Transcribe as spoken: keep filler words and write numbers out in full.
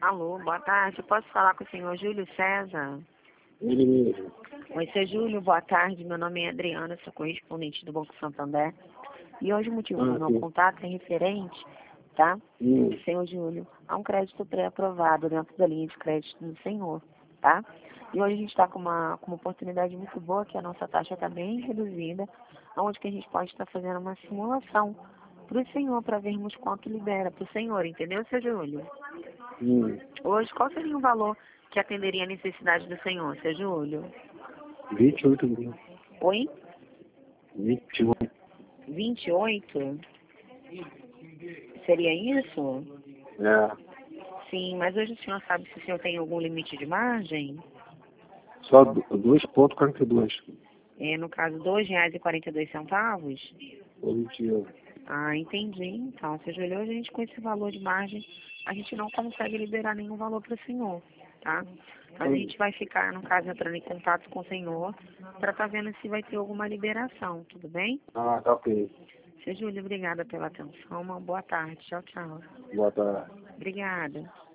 Alô, boa tarde. Posso falar com o senhor Júlio César? Ele mesmo. Oi, seu Júlio, boa tarde. Meu nome é Adriana, sou correspondente do Banco Santander. E hoje o motivo Ah, do meu sim. contato é referente, tá? Hum. Senhor Júlio, a um crédito pré-aprovado dentro da linha de crédito do senhor, tá? E hoje a gente está com uma, com uma oportunidade muito boa, que a nossa taxa está bem reduzida, onde que a gente pode estar fazendo uma simulação para o senhor, para vermos quanto libera para o senhor, entendeu, seu Júlio? Hum. Hoje, qual seria o valor que atenderia a necessidade do senhor, seu Júlio? vinte e oito mil. Oi? vinte e oito. vinte e oito? Seria isso? É. Sim, mas hoje o senhor sabe se o senhor tem algum limite de margem? Só dois ponto quarenta e dois. É, no caso, dois reais e quarenta e dois centavos? Positivo. Ah, entendi. Então, seu Júlio, hoje a gente com esse valor de margem, a gente não consegue liberar nenhum valor para o senhor, tá? Mas a gente vai ficar, no caso, entrando em contato com o senhor para estar vendo se vai ter alguma liberação, tudo bem? Ah, tá ok. Seu Júlio, obrigada pela atenção. Uma boa tarde. Tchau, tchau. Boa tarde. Obrigada.